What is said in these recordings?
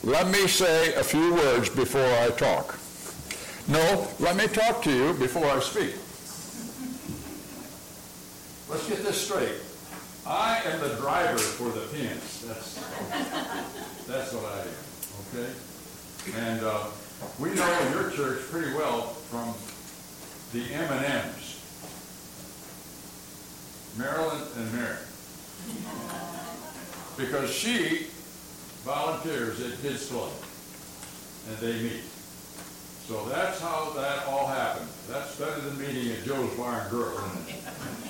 let me say a few words before I talk. No, let me talk to you before I speak. Let's get this straight. I am the driver for the pianist. That's what I am, okay? And we know your church pretty well from the M&Ms, Marilyn and Mary, because she volunteers at Kids Club, and they meet. So that's how that all happened. That's better than meeting at Joe's Bar and Grill, isn't it?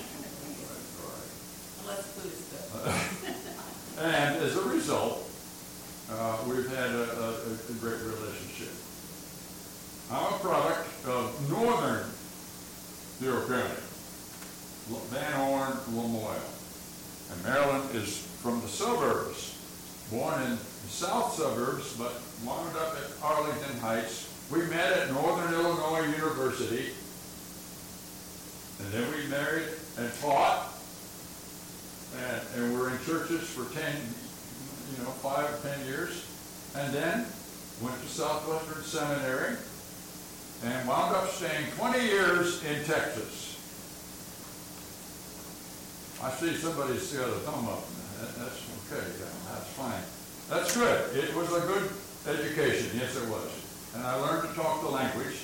Unless food is good. And as a result, we've had a great relationship. I'm a product of northern Bureau County, Van Horn, Lamoille. And Marilyn is from the suburbs, born in the south suburbs, but wound up at Arlington Heights. We met at Northern Illinois University, and then we married and taught, and we're in churches for 5 or 10 years, and then went to Southwestern Seminary and wound up staying 20 years in Texas. I see somebody's got a thumb up. That's okay, yeah, that's fine. That's good. It was a good education, yes it was. And I learned to talk the language,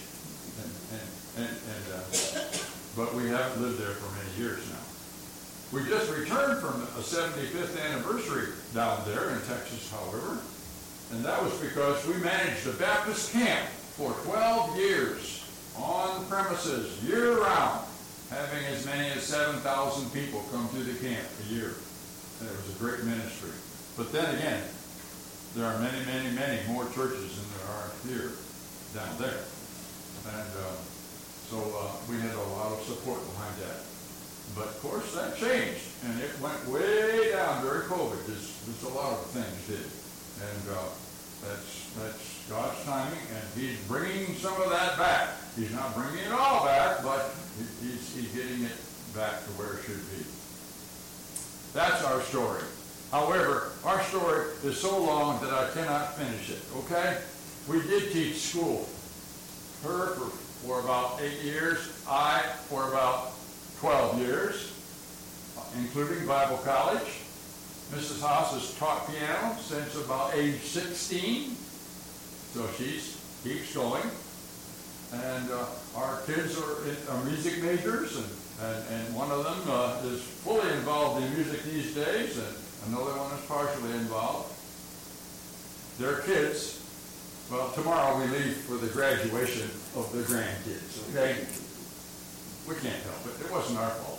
but we haven't lived there for many years now. We just returned from a 75th anniversary down there in Texas, however, and that was because we managed a Baptist camp for 12 years on the premises, year-round, having as many as 7,000 people come to the camp a year. And it was a great ministry. But then again, there are many, many, many more churches than there are here, down there. And so we had a lot of support behind that. But of course that changed, and it went way down during COVID. There's a lot of things did. And that's God's timing, and he's bringing some of that back. He's not bringing it all back, but he's getting it back to where it should be. That's our story. However, our story is so long that I cannot finish it, okay? We did teach school. Her for about 8 years, I for about 12 years, including Bible college. Mrs. Haas has taught piano since about age 16, so she keeps going. And our kids are music majors, and one of them is fully involved in music these days, and another one is partially involved. Their kids, well, tomorrow we leave for the graduation of the grandkids, okay? We can't help it. It wasn't our fault.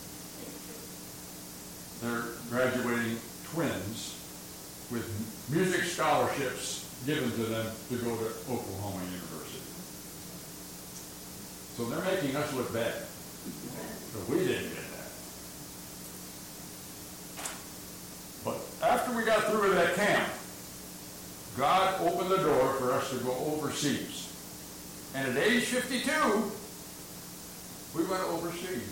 They're graduating twins with music scholarships given to them to go to Oklahoma University. So they're making us look bad. So we didn't get that. But after we got through with that camp, God opened the door for us to go overseas. And at age 52, we went overseas.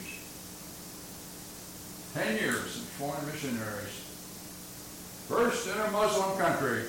10 years as foreign missionaries. First in a Muslim country,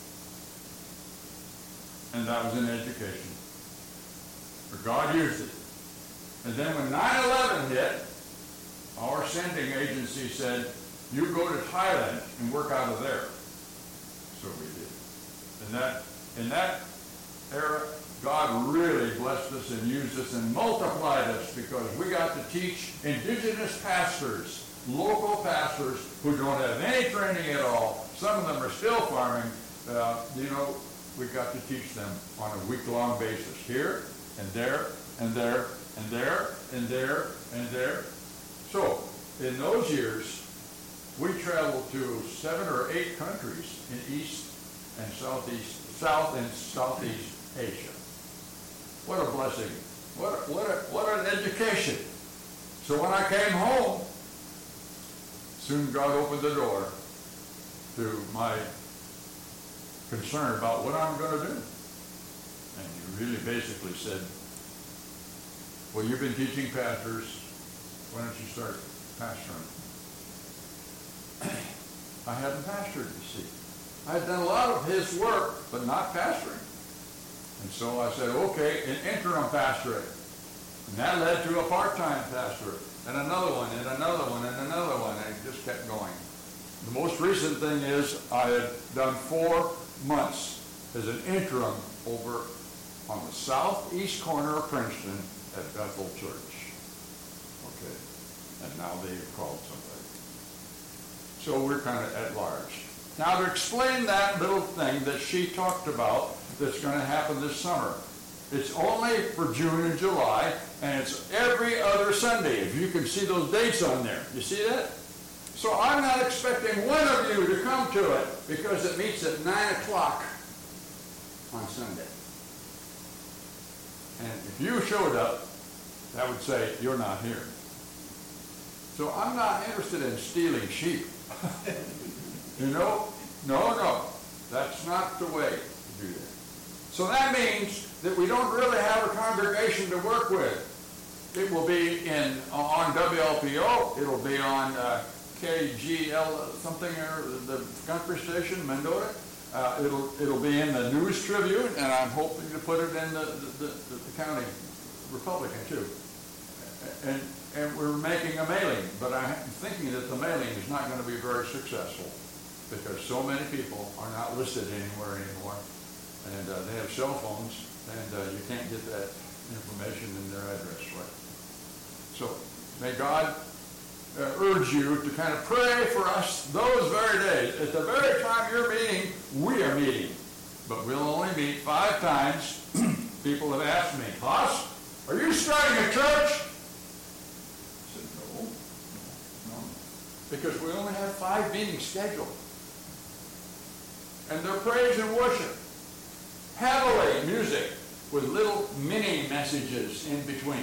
and that was in education. But God used it. And then when 9/11 hit, our sending agency said, you go to Thailand and work out of there. So we did. In that era, God really blessed us and used us and multiplied us, because we got to teach indigenous pastors, local pastors who don't have any training at all. Some of them are still farming. We got to teach them on a week-long basis, here and there and there and there and there and there. So in those years, we traveled to 7 or 8 countries in East and South and Southeast Asia. What a blessing. What an education. So when I came home, soon God opened the door to my concern about what I'm going to do. And he really basically said, well, you've been teaching pastors. Why don't you start pastoring? I hadn't pastored, you see. I had done a lot of his work, but not pastoring. And so I said, okay, an interim pastorate. And that led to a part-time pastorate, and another one, and another one, and another one, and it just kept going. The most recent thing is I had done 4 months as an interim over on the southeast corner of Princeton at Bethel Church. Okay, and now they've called somebody. So we're kind of at large. Now to explain that little thing that she talked about that's going to happen this summer. It's only for June and July, and it's every other Sunday. If you can see those dates on there. You see that? So I'm not expecting one of you to come to it because it meets at 9 o'clock on Sunday. And if you showed up, that would say you're not here. So I'm not interested in stealing sheep. You know? No. That's not the way to do that. So that means that we don't really have a congregation to work with. It will be on WLPO. It'll be on KGL something, or the country station, Mendota. It'll be in the News Tribune, and I'm hoping to put it in the county Republican too. And we're making a mailing, but I'm thinking that the mailing is not going to be very successful because so many people are not listed anywhere anymore, and they have cell phones, and you can't get that information in their address right. So may God urge you to kind of pray for us those very days. At the very time you're meeting, we are meeting. But we'll only meet 5 times. People have asked me, Haas, are you starting a church? I said, no. Because we only have 5 meetings scheduled. And they're praise and worship. Heavily music with little mini messages in between.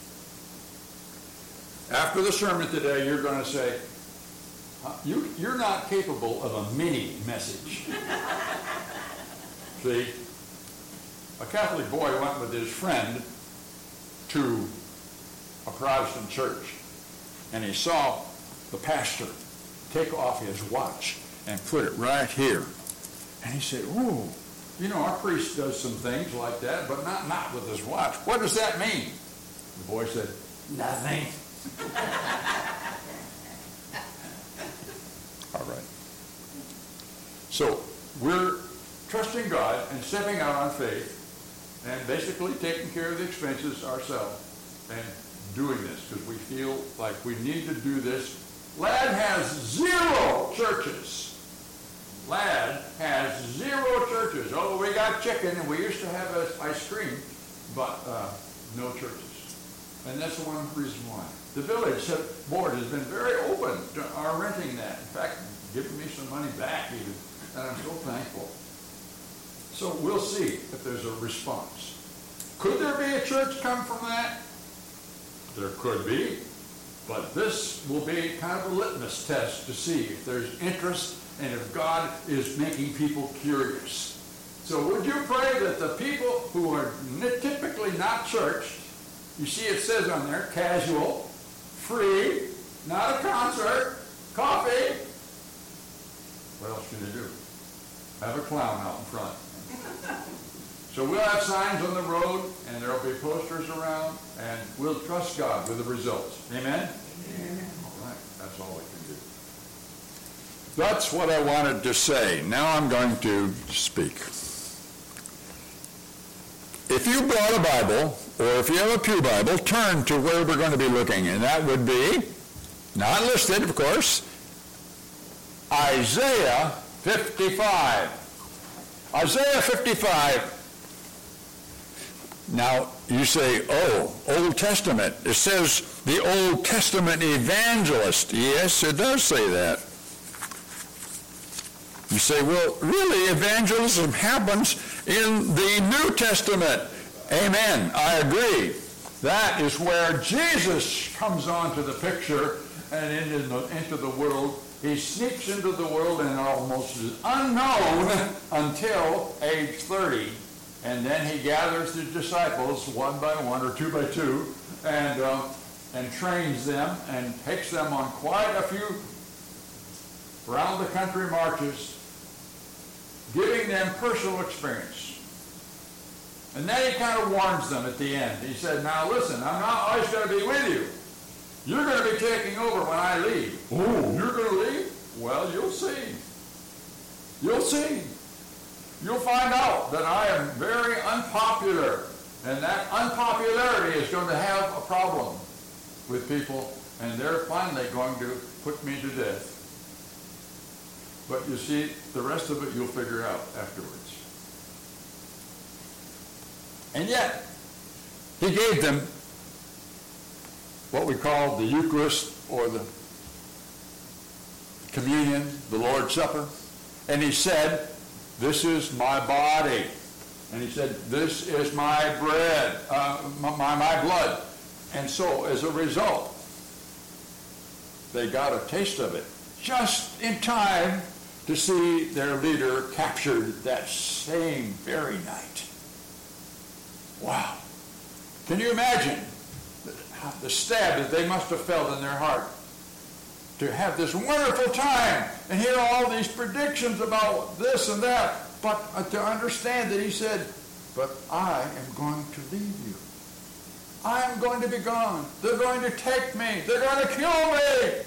After the sermon today, you're going to say, you're not capable of a mini message. See, a Catholic boy went with his friend to a Protestant church, and he saw the pastor take off his watch and put it right here. And he said, ooh, you know, our priest does some things like that, but not with his watch. What does that mean? The boy said, nothing. All right. So we're trusting God and stepping out on faith and basically taking care of the expenses ourselves and doing this because we feel like we need to do this. Ladd has 0 churches. Ladd has 0 churches. Oh, we got chicken and we used to have ice cream, but no churches. And that's one reason why. The village board has been very open to our renting that. In fact, giving me some money back even, and I'm so thankful. So we'll see if there's a response. Could there be a church come from that? There could be, but this will be kind of a litmus test to see if there's interest and if God is making people curious. So would you pray that the people who are typically not churched, you see it says on there, casual, free, not a concert, coffee. What else can you do? Have a clown out in front. So we'll have signs on the road, and there'll be posters around, and we'll trust God with the results. Amen? Amen. All right, that's all we can do. That's what I wanted to say. Now I'm going to speak. If you brought a Bible, or if you have a pew Bible, turn to where we're going to be looking, and that would be, not listed, of course, Isaiah 55. Isaiah 55. Now, you say, oh, Old Testament. It says the Old Testament evangelist. Yes, it does say that. You say, well, really, evangelism happens in the New Testament. Amen. I agree. That is where Jesus comes onto the picture and into the world. He sneaks into the world and almost is unknown until age 30. And then he gathers his disciples one by one or two by two and trains them and takes them on quite a few round the country marches giving them personal experience. And then he kind of warns them at the end. He said, now listen, I'm not always going to be with you. You're going to be taking over when I leave. Oh, you're going to leave? Well, you'll see. You'll see. You'll find out that I am very unpopular. And that unpopularity is going to have a problem with people. And they're finally going to put me to death. But you see, the rest of it you'll figure out afterwards. And yet, he gave them what we call the Eucharist or the communion, the Lord's Supper. And he said, this is my body. And he said, this is my bread, my blood. And so, as a result, they got a taste of it just in time to see their leader captured that same very night. Wow. Can you imagine the stab that they must have felt in their heart to have this wonderful time and hear all these predictions about this and that, but to understand that he said, but I am going to leave you. I am going to be gone. They're going to take me. They're going to kill me.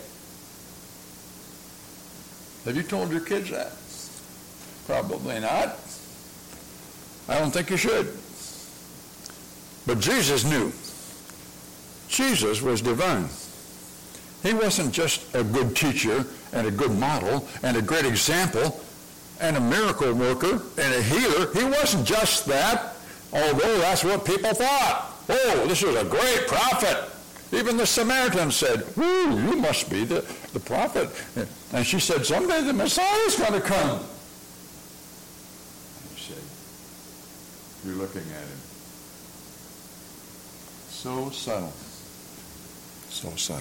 Have you told your kids that? Probably not. I don't think you should. But Jesus knew. Jesus was divine. He wasn't just a good teacher and a good model and a great example and a miracle worker and a healer. He wasn't just that, although that's what people thought. Oh, this is a great prophet. Even the Samaritan said, ooh, you must be the prophet. And she said, someday the Messiah is going to come. And he said, you're looking at him. So subtle. So subtle.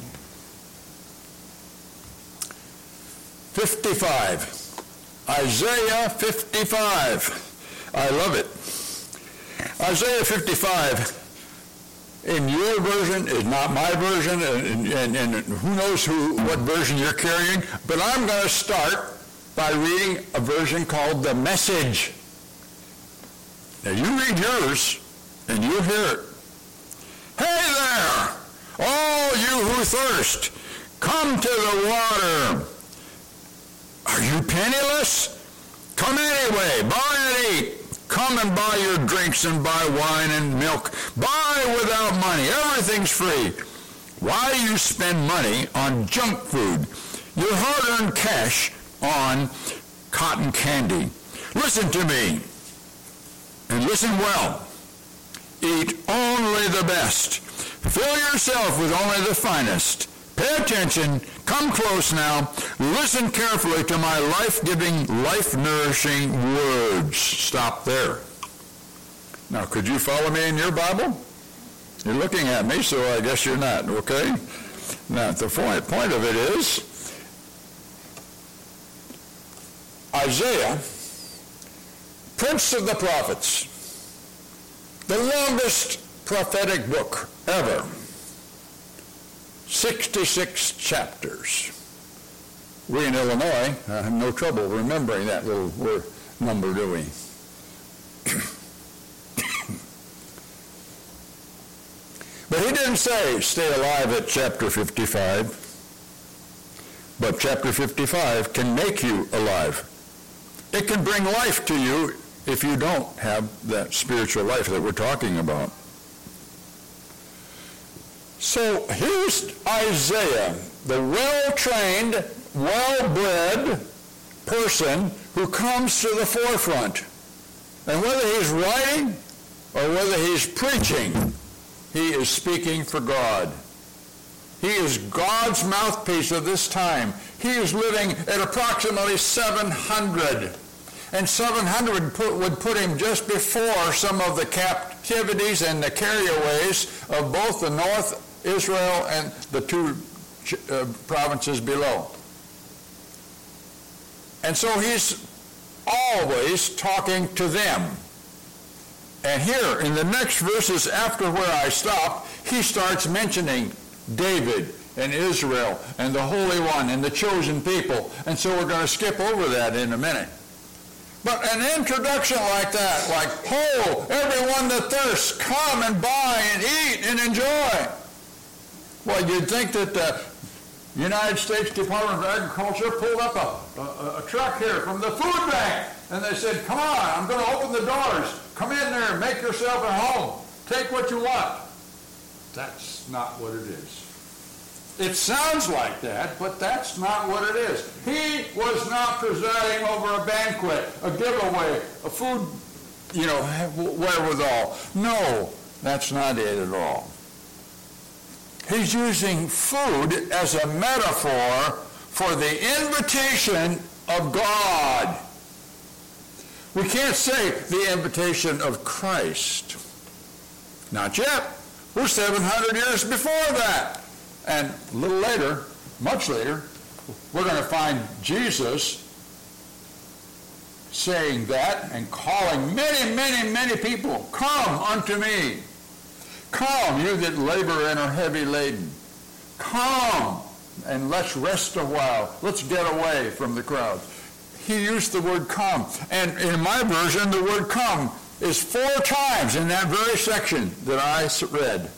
55. Isaiah 55. I love it. Isaiah 55 in your version is not my version, and who knows what version you're carrying, but I'm going to start by reading a version called The Message. Now you read yours, and you'll hear it. Hey there, all you who thirst, come to the water. Are you penniless? Come anyway, buy and eat. Come and buy your drinks and buy wine and milk. Buy without money. Everything's free. Why do you spend money on junk food? Your hard-earned cash on cotton candy. Listen to me, and listen well. Eat only the best. Fill yourself with only the finest. Pay attention. Come close now. Listen carefully to my life-giving, life-nourishing words. Stop there. Now, could you follow me in your Bible? You're looking at me, so I guess you're not, okay? Now, the point of it is, Isaiah, Prince of the Prophets, the longest prophetic book ever, 66 chapters. We in Illinois have no trouble remembering that little number, do we? But he didn't say stay alive at chapter 55. But chapter 55 can make you alive. It can bring life to you if you don't have that spiritual life that we're talking about. So here's Isaiah, the well-trained, well-bred person who comes to the forefront. And whether he's writing or whether he's preaching, he is speaking for God. He is God's mouthpiece of this time. He is living at approximately 700. And 700 would put him just before some of the captivities and the carryaways of both the North Israel and the two provinces below. And so he's always talking to them. And here, in the next verses after where I stopped, he starts mentioning David and Israel and the Holy One and the chosen people. And so we're going to skip over that in a minute. But an introduction like that, like, "Ho, everyone that thirsts, come and buy and eat and enjoy." Well, you'd think that the United States Department of Agriculture pulled up a truck here from the food bank, and they said, "Come on, I'm going to open the doors. Come in there and make yourself at home. Take what you want." That's not what it is. It sounds like that, but that's not what it is. He was not presiding over a banquet, a giveaway, a food, wherewithal. No, that's not it at all. He's using food as a metaphor for the invitation of God. We can't say the invitation of Christ. Not yet. We're 700 years before that. And a little later, much later, we're going to find Jesus saying that and calling many, many, many people, "Come unto me. Come, you that labor and are heavy laden. Come, and let's rest a while. Let's get away from the crowd." He used the word "come." And in my version, the word "come" is 4 times in that very section that I read.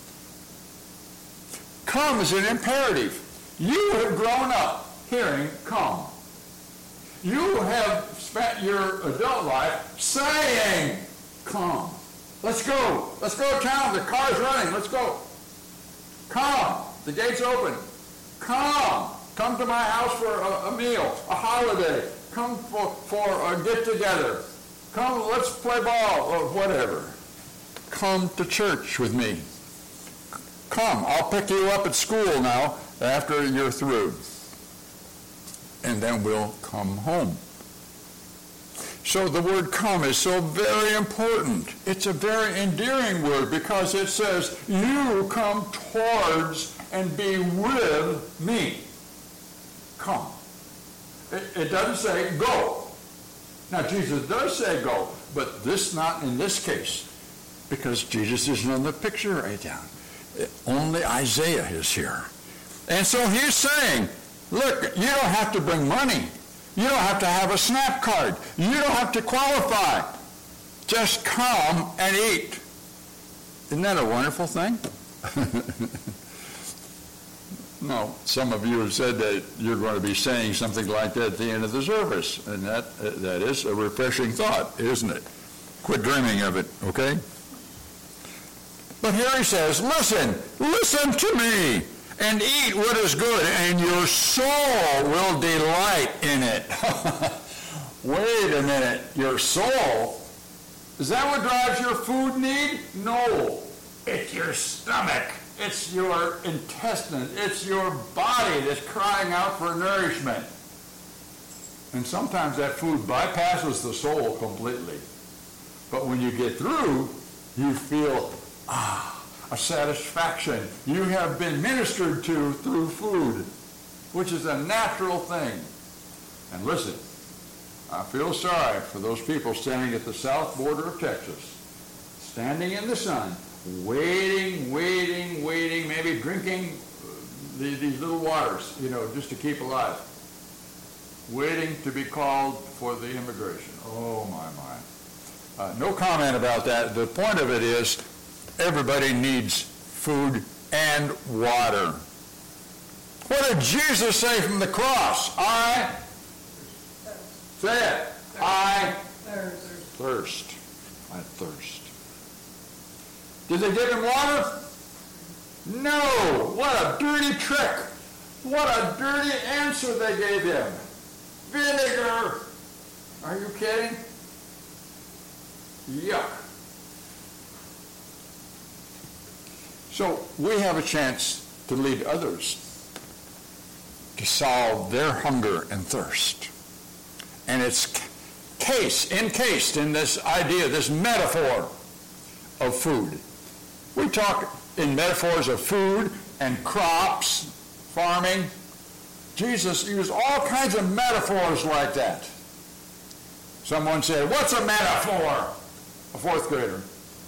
Come is an imperative. You have grown up hearing "come." You have spent your adult life saying "come." Let's go. Let's go to town. The car's running. Let's go. Come. The gate's open. Come. Come to my house for a meal, a holiday. Come for a get-together. Come, let's play ball or whatever. Come to church with me. Come, I'll pick you up at school now after you're through. And then we'll come home. So the word "come" is so very important. It's a very endearing word because it says, "You come towards and be with me." Come. It doesn't say "go." Now, Jesus does say "go," but not in this case, because Jesus isn't in the picture right now. Only Isaiah is here. And so he's saying, look, you don't have to bring money. You don't have to have a SNAP card. You don't have to qualify. Just come and eat. Isn't that a wonderful thing? No, some of you have said that you're going to be saying something like that at the end of the service, and that is a refreshing thought, isn't it? Quit dreaming of it, okay? But here he says, listen to me, and eat what is good, and your soul will delight in it. Wait a minute, your soul? Is that what drives your food need? No, it's your stomach. It's your intestine. It's your body that's crying out for nourishment. And sometimes that food bypasses the soul completely. But when you get through, you feel, a satisfaction. You have been ministered to through food, which is a natural thing. And listen, I feel sorry for those people standing at the south border of Texas, standing in the sun, waiting, maybe drinking these little waters, just to keep alive, waiting to be called for the immigration. Oh, my. No comment about that. The point of it is everybody needs food and water. What did Jesus say from the cross? I thirst. I thirst. Did they give him water? No. What a dirty trick. What a dirty answer they gave him. Vinegar. Are you kidding? Yuck. So we have a chance to lead others to solve their hunger and thirst. And it's encased in this idea, this metaphor of food. We talk in metaphors of food and crops, farming. Jesus used all kinds of metaphors like that. Someone said, "What's a metaphor?" A fourth grader.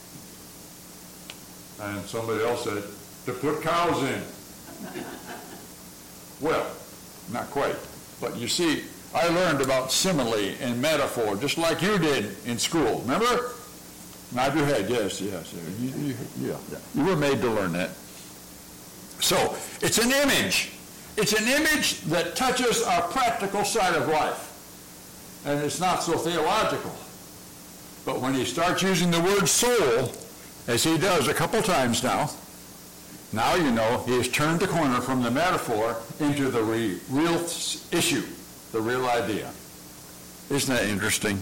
And somebody else said, "To put cows in." Well, not quite. But you see, I learned about simile and metaphor, just like you did in school. Remember? Nod your head, yes. You were made to learn that. So, it's an image. It's an image that touches our practical side of life. And it's not so theological. But when he starts using the word soul, as he does a couple times now you know he has turned the corner from the metaphor into the real issue, the real idea. Isn't that interesting?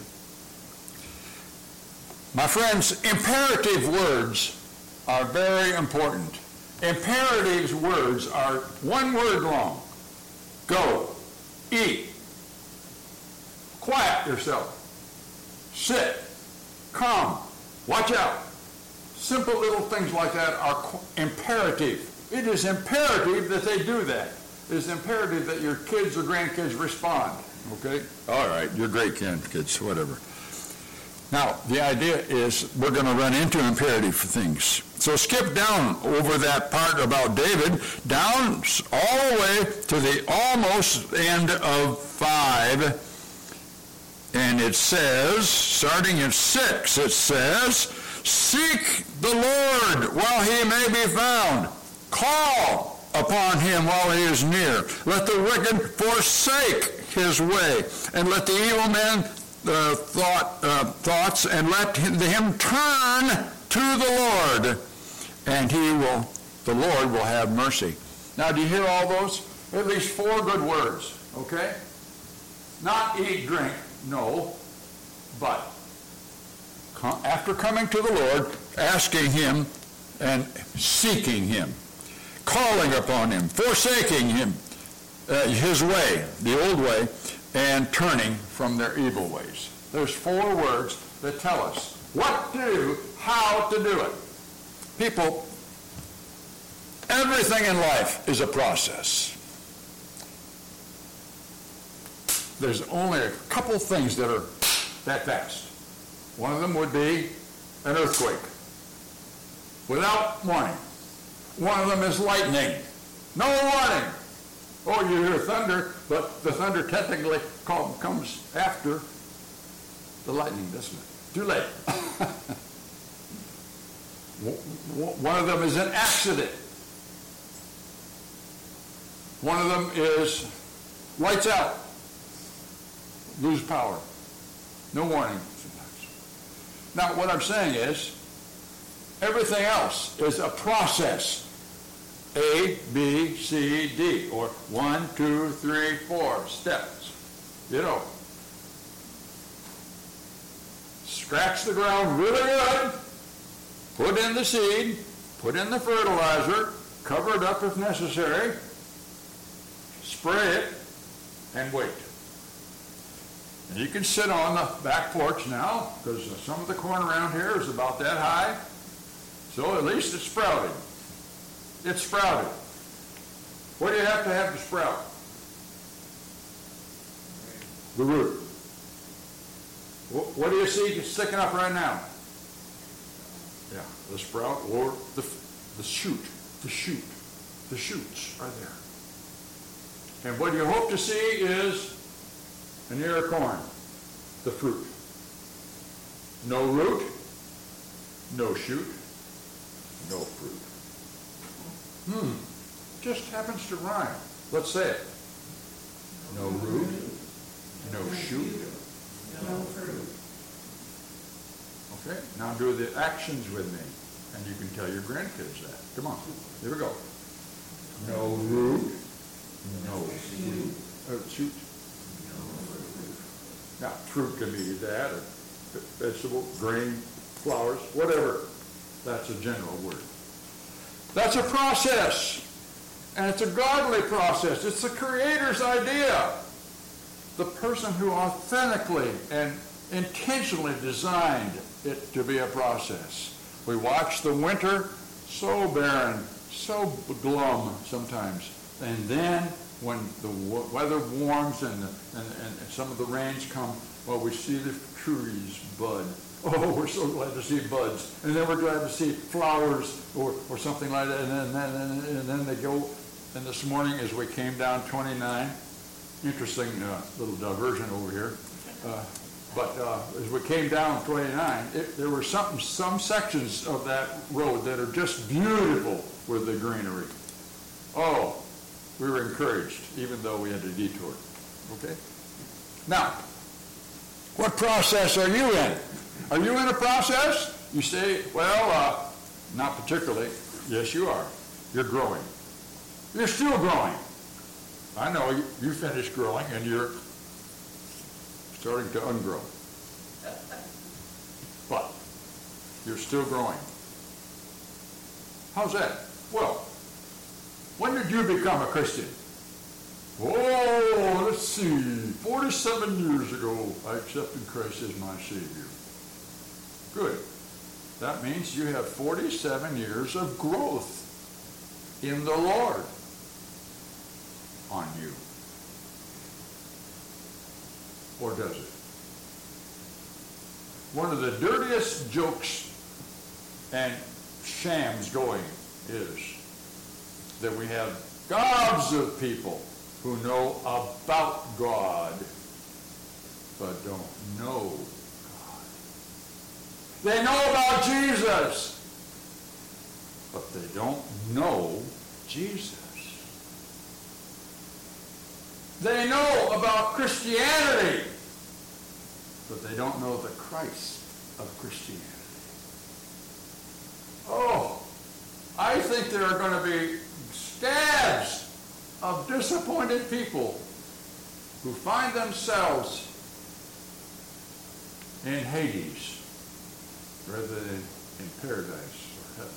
My friends, imperative words are very important. Imperative words are one word long. Go, eat, quiet yourself, sit, come, watch out. Simple little things like that are imperative. It is imperative that they do that. It is imperative that your kids or grandkids respond. Okay? All right, your great grandkids, whatever. Now, the idea is we're going to run into imperative things. So skip down over that part about David, down all the way to the almost end of 5. And it says, starting at 6, it says, seek the Lord while he may be found. Call upon him while he is near. Let the wicked forsake his way, and let the evil man thoughts, and let him turn to the Lord, and the Lord will have mercy. Now, do you hear all those? At least 4 good words, okay? Not eat, drink, no, but after coming to the Lord, asking him and seeking him, calling upon him, forsaking him, his way, the old way, and turning from their evil ways. There's 4 words that tell us what to do, how to do it. People, everything in life is a process. There's only a couple things that are that fast. One of them would be an earthquake, without warning. One of them is lightning. No warning. Oh, you hear thunder, but the thunder technically comes after the lightning, doesn't it? Too late. One of them is an accident. One of them is lights out, lose power. No warning sometimes. Now, what I'm saying is, everything else is a process. A, B, C, D, or 1, 2, 3, 4 steps. You know. Scratch the ground really good, put in the seed, put in the fertilizer, cover it up if necessary, spray it, and wait. And you can sit on the back porch now, because some of the corn around here is about that high, so at least it's sprouted. It's sprouted. What do you have to sprout? The root. What do you see sticking up right now? Yeah, the sprout or the shoot. The shoot. The shoots are there. And what you hope to see is an ear of corn, the fruit. No root, no shoot, no fruit. Just happens to rhyme. Let's say it. No root, no shoot, no fruit. Okay, now do the actions with me, and you can tell your grandkids that. Come on, here we go. No root, no shoot. Now, fruit can be that, or vegetable, grain, flowers, whatever. That's a general word. That's a process, and it's a godly process. It's the Creator's idea. The person who authentically and intentionally designed it to be a process. We watch the winter, so barren, so glum sometimes, and then when the weather warms and some of the rains come, well, we see the trees bud. Oh, we're so glad to see buds. And then we're glad to see flowers or something like that. And then they go, and this morning as we came down 29, interesting little diversion over here. But as we came down 29, there were some sections of that road that are just beautiful with the greenery. Oh, we were encouraged, even though we had to detour. Okay? Now, what process are you in? Are you in a process? You say, well, not particularly. Yes, you are. You're growing. You're still growing. I know you finished growing and you're starting to ungrow. But you're still growing. How's that? Well, when did you become a Christian? Oh, let's see. 47 years ago, I accepted Christ as my Savior. Good. That means you have 47 years of growth in the Lord on you. Or does it? One of the dirtiest jokes and shams going is that we have gobs of people who know about God but don't know God. They know about Jesus, but they don't know Jesus. They know about Christianity, but they don't know the Christ of Christianity. Oh, I think there are going to be stabs of disappointed people who find themselves in Hades rather than in paradise or heaven.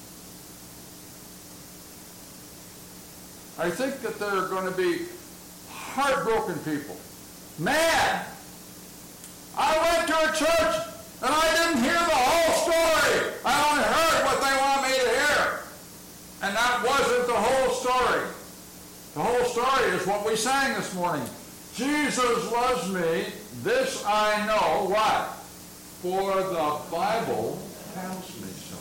I think that there are going to be heartbroken people, mad. I went to a church and I didn't hear the whole story. I only heard what they want me to hear. And that wasn't the whole story. The whole story is what we sang this morning. Jesus loves me, this I know. Why? For the Bible tells me so.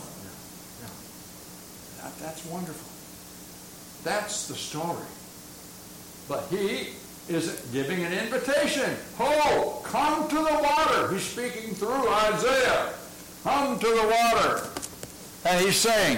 Yeah. That's wonderful. That's the story. But he is giving an invitation. Oh, come to the water. He's speaking through Isaiah. Come to the water. And he's saying,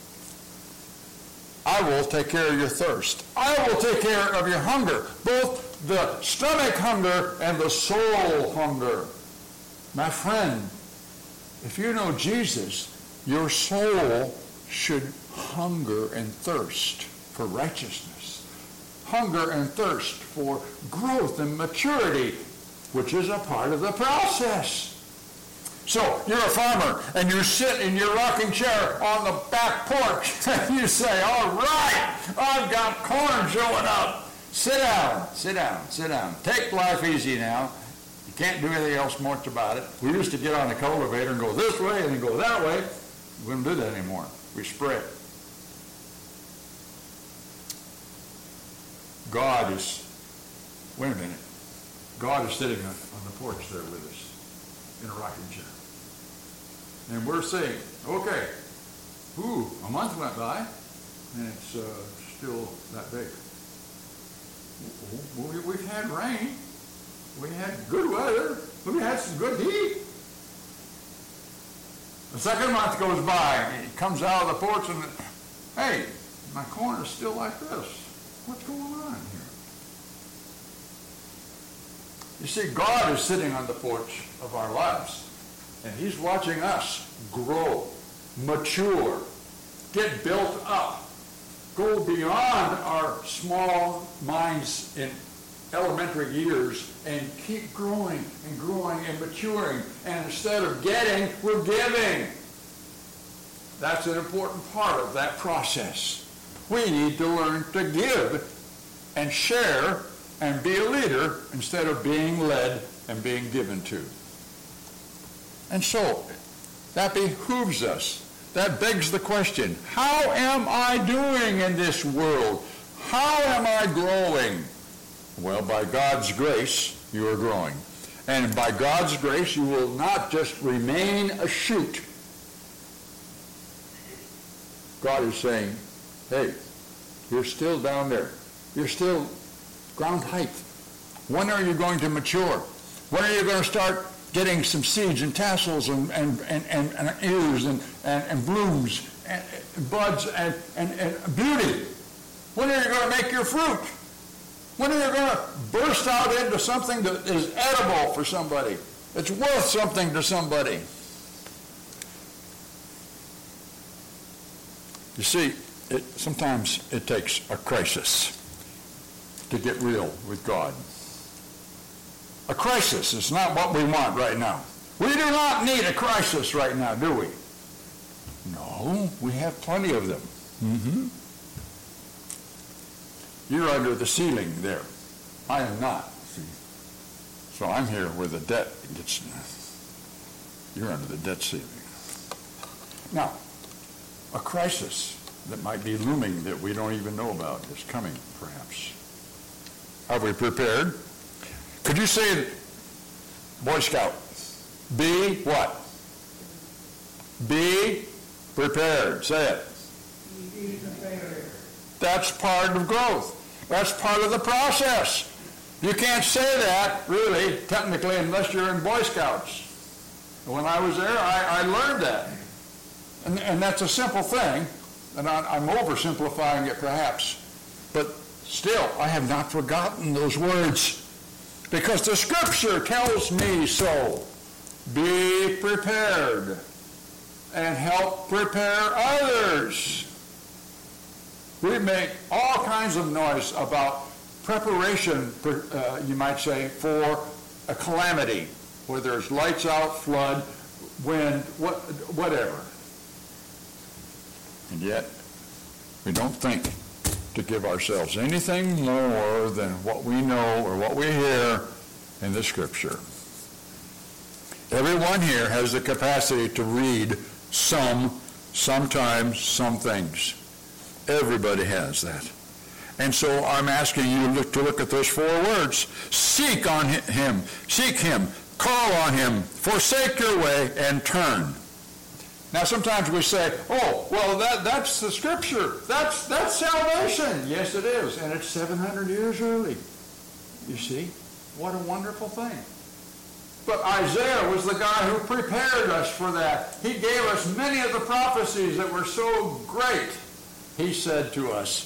I will take care of your thirst. I will take care of your hunger, both the stomach hunger and the soul hunger. My friend, if you know Jesus, your soul should hunger and thirst for righteousness. Hunger and thirst for growth and maturity, which is a part of the process. So you're a farmer and you sit in your rocking chair on the back porch and you say, all right, I've got corn showing up. Sit down, sit down, sit down. Take life easy now. You can't do anything else much about it. We used to get on the cultivator and go this way and then go that way. We don't do that anymore. We spread. God is, wait a minute, God is sitting on the porch there with us in a rocking chair. And we're saying, okay, a month went by, and it's still that big. We've had rain, we had good weather, we had some good heat. The second month goes by, and he comes out of the porch and, hey, my corn is still like this. What's going on here? You see, God is sitting on the porch of our lives, and he's watching us grow, mature, get built up, go beyond our small minds in elementary years, and keep growing and growing and maturing. And instead of getting, we're giving. That's an important part of that process. We need to learn to give and share and be a leader instead of being led and being given to. And so, that behooves us. That begs the question, how am I doing in this world? How am I growing? Well, by God's grace, you are growing. And by God's grace, you will not just remain a shoot. God is saying, hey, you're still down there. You're still ground height. When are you going to mature? When are you going to start getting some seeds and tassels and ears and blooms and buds and beauty? When are you going to make your fruit? When are you going to burst out into something that is edible for somebody? It's worth something to somebody. You see, sometimes it takes a crisis to get real with God. A crisis is not what we want right now. We do not need a crisis right now, do we? No, we have plenty of them. Mm-hmm. You're under the ceiling there. I am not. See? So I'm here where the debt gets. You're under the debt ceiling. Now, a crisis that might be looming that we don't even know about is coming, perhaps. Are we prepared? Could you say, Boy Scout, be what? Be prepared. Say it. Be prepared. That's part of growth. That's part of the process. You can't say that, really, technically, unless you're in Boy Scouts. When I was there, I learned that. And that's a simple thing, and I'm oversimplifying it perhaps. But still, I have not forgotten those words, because the Scripture tells me so. Be prepared and help prepare others. We make all kinds of noise about preparation, you might say, for a calamity, where there's lights out, flood, wind, whatever. And yet, we don't think to give ourselves anything more than what we know or what we hear in the Scripture. Everyone here has the capacity to read sometimes, some things. Everybody has that. And so I'm asking you to look at those 4 words. Seek on him, seek him, call on him, forsake your way, and turn. Now sometimes we say, oh, well, that's the Scripture. That's salvation. Yes, it is. And it's 700 years early. You see? What a wonderful thing. But Isaiah was the guy who prepared us for that. He gave us many of the prophecies that were so great. He said to us,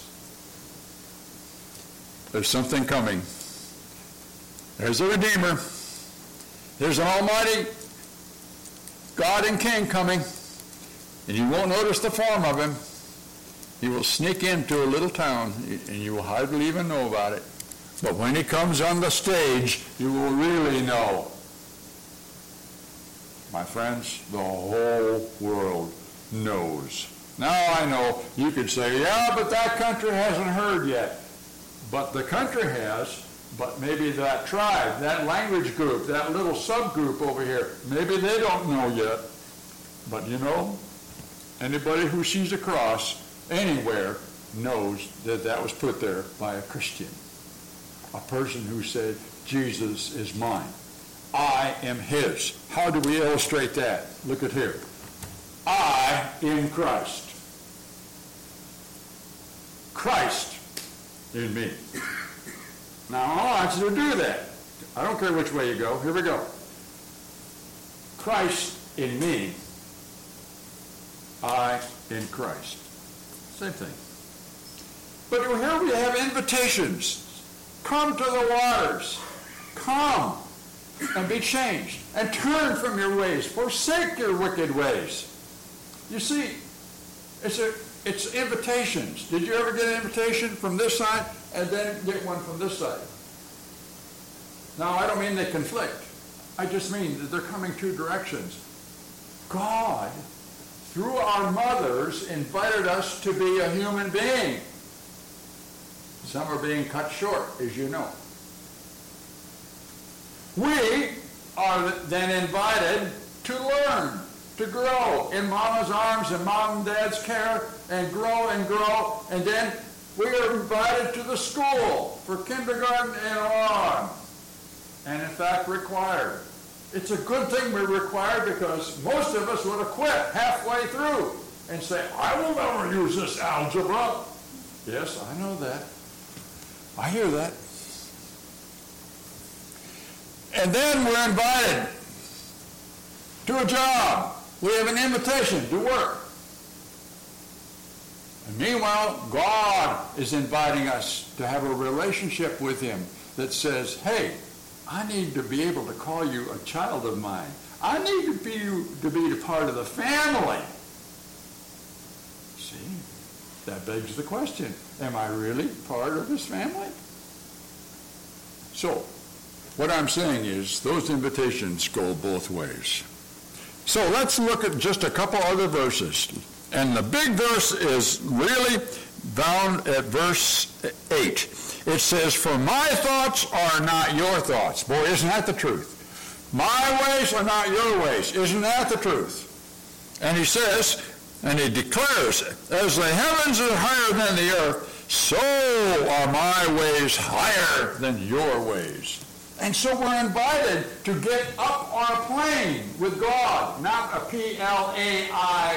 there's something coming. There's a Redeemer. There's an Almighty God and King coming. And you won't notice the form of him. He will sneak into a little town, and you will hardly even know about it. But when he comes on the stage, you will really know. My friends, the whole world knows. Now I know you could say, yeah, but that country hasn't heard yet. But the country has, but maybe that tribe, that language group, that little subgroup over here, maybe they don't know yet. But you know, anybody who sees a cross anywhere knows that that was put there by a Christian. A person who said, Jesus is mine. I am his. How do we illustrate that? Look at here. I in Christ. Christ in me. Now I want you to do that. I don't care which way you go. Here we go. Christ in me. I in Christ. Same thing. But here we have invitations. Come to the waters. Come and be changed. And turn from your ways. Forsake your wicked ways. You see, it's invitations. Did you ever get an invitation from this side and then get one from this side? Now, I don't mean they conflict. I just mean that they're coming 2 directions. God, through our mothers, invited us to be a human being. Some are being cut short, as you know. We are then invited to learn, to grow in mama's arms and mom and dad's care, and grow, and then we are invited to the school for kindergarten and on, and in fact required. It's a good thing we're required, because most of us would have quit halfway through and say, I will never use this algebra. Yes, I know that. I hear that. And then we're invited to a job. We have an invitation to work. And meanwhile, God is inviting us to have a relationship with him that says, hey, I need to be able to call you a child of mine. I need to be a part of the family. See, that begs the question, am I really part of his family? So, what I'm saying is those invitations go both ways. So let's look at just a couple other verses. And the big verse is really found at verse 8. It says, for my thoughts are not your thoughts. Boy, isn't that the truth? My ways are not your ways. Isn't that the truth? And he says, and he declares, as the heavens are higher than the earth, so are my ways higher than your ways. And so we're invited to get up on a plane with God, not a Plane,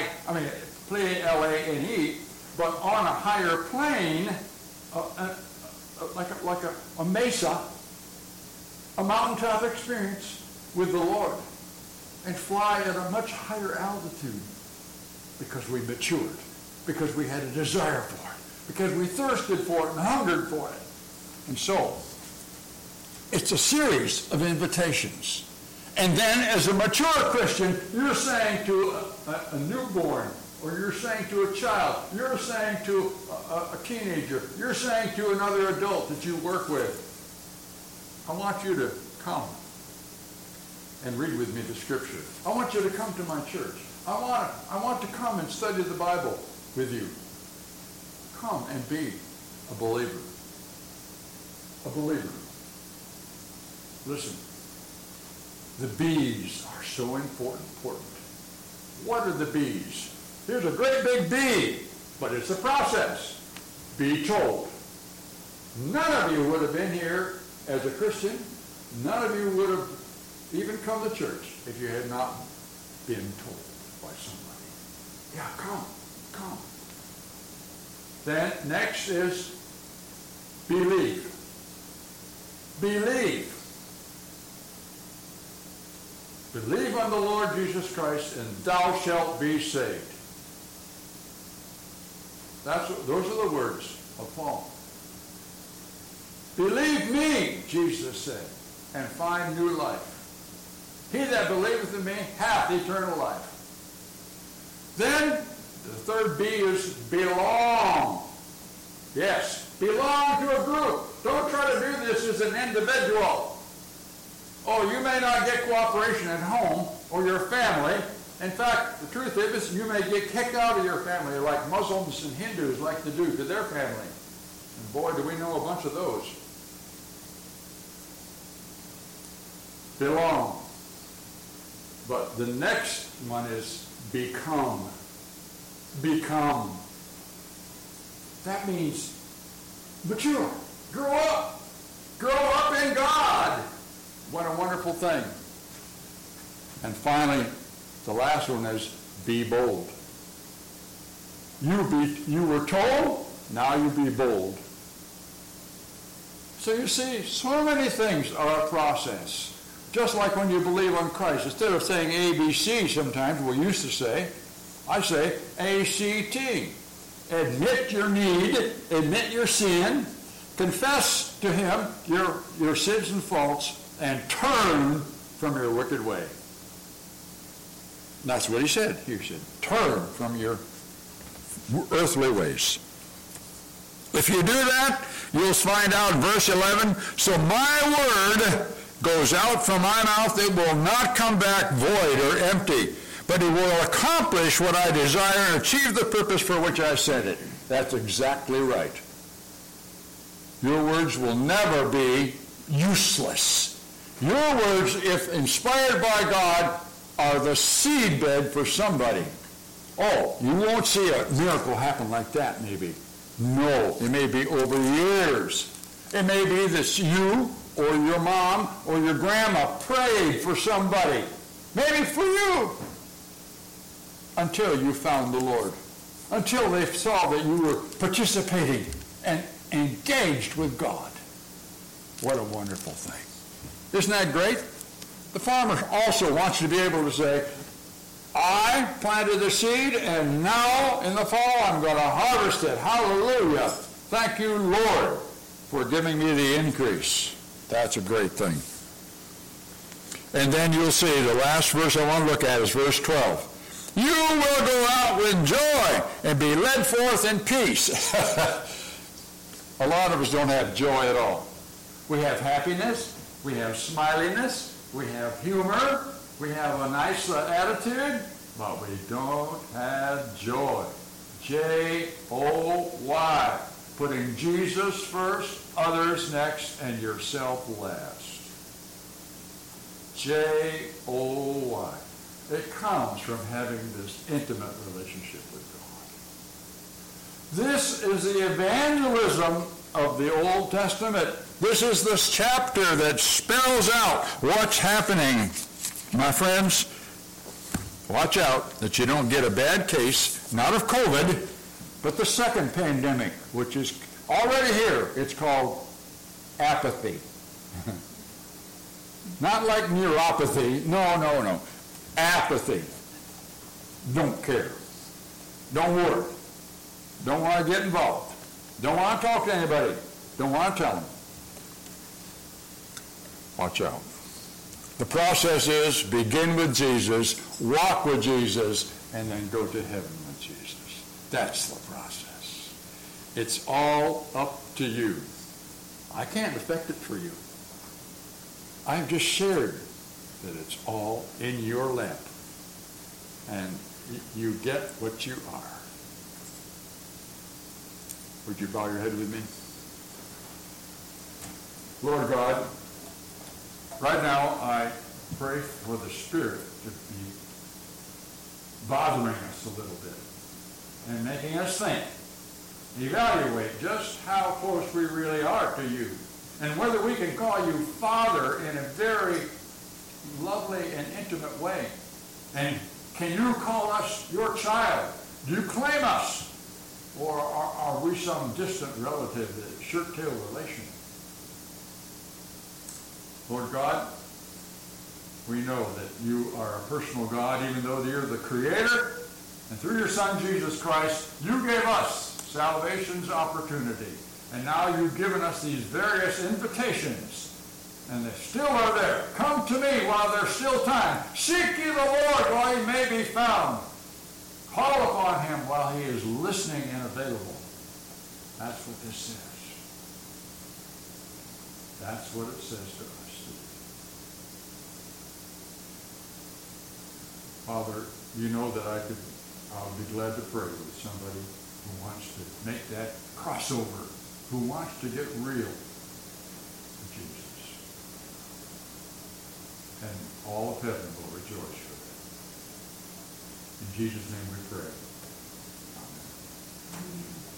but on a higher plane, like a mesa, a mountaintop experience with the Lord, and fly at a much higher altitude because we matured, because we had a desire for it, because we thirsted for it and hungered for it. And so, it's a series of invitations. And then as a mature Christian, you're saying to a newborn, or you're saying to a child, you're saying to a teenager, you're saying to another adult that you work with, I want you to come and read with me the scripture. I want you to come to my church. I want to come and study the Bible with you. Come and be a believer. A believer. Listen, the B's are so important. What are the B's? Here's a great big B, but it's a process. Be told. None of you would have been here as a Christian. None of you would have even come to church if you had not been told by somebody. Yeah, come. Then next is believe. Believe. Believe on the Lord Jesus Christ, and thou shalt be saved. Those are the words of Paul. Believe me, Jesus said, and find new life. He that believeth in me hath eternal life. Then, the third B is belong. Yes, belong to a group. Don't try to do this as an individual. Oh, you may not get cooperation at home or your family. In fact, the truth is you may get kicked out of your family like Muslims and Hindus like to do to their family. And boy, do we know a bunch of those. Belong. But the next one is become. Become. That means mature. Grow up. Grow up in God. What a wonderful thing. And finally, the last one is be bold. You were told, now you be bold. So you see, so many things are a process. Just like when you believe on Christ. Instead of saying ABC sometimes, we used to say, I say ACT. Admit your need, admit your sin, confess to him your sins and faults, and turn from your wicked way. And that's what he said. He said, turn from your earthly ways. If you do that, you'll find out in verse 11, so my word goes out from my mouth, it will not come back void or empty, but it will accomplish what I desire and achieve the purpose for which I sent it. That's exactly right. Your words will never be useless. Your words, if inspired by God, are the seedbed for somebody. Oh, you won't see a miracle happen like that, maybe. No, it may be over years. It may be that you or your mom or your grandma prayed for somebody, maybe for you, until you found the Lord, until they saw that you were participating and engaged with God. What a wonderful thing. Isn't that great? The farmer also wants to be able to say, I planted the seed, and now in the fall I'm going to harvest it. Hallelujah. Thank you, Lord, for giving me the increase. That's a great thing. And then you'll see the last verse I want to look at is verse 12. You will go out with joy and be led forth in peace. A lot of us don't have joy at all. We have happiness, we have smiliness, we have humor, we have a nice attitude, but we don't have joy. J-O-Y. Putting Jesus first, others next, and yourself last. J-O-Y. It comes from having this intimate relationship with God. This is the evangelism of the Old Testament. This is this chapter that spells out what's happening. My friends, watch out that you don't get a bad case, not of COVID, but the second pandemic, which is already here. It's called apathy. Not like neuropathy. No. Apathy. Don't care. Don't worry. Don't want to get involved. Don't want to talk to anybody. Don't want to tell them. Watch out. The process is begin with Jesus, walk with Jesus, and then go to heaven with Jesus. That's the process. It's all up to you. I can't affect it for you. I've just shared that it's all in your lap. And you get what you are. Would you bow your head with me? Lord God, right now I pray for the Spirit to be bothering us a little bit and making us think, evaluate just how close we really are to you, and whether we can call you Father in a very lovely and intimate way. And can you call us your child? Do you claim us? Or are we some distant relative, a shirt-tail relation? Lord God, we know that you are a personal God, even though you're the Creator. And through your Son, Jesus Christ, you gave us salvation's opportunity. And now you've given us these various invitations. And they still are there. Come to me while there's still time. Seek ye the Lord while he may be found. Call upon him while he is listening and available. That's what this says. That's what it says to us. Father, you know that I'll be glad to pray with somebody who wants to make that crossover, who wants to get real with Jesus. And all of heaven will rejoice for that. In Jesus' name we pray. Amen.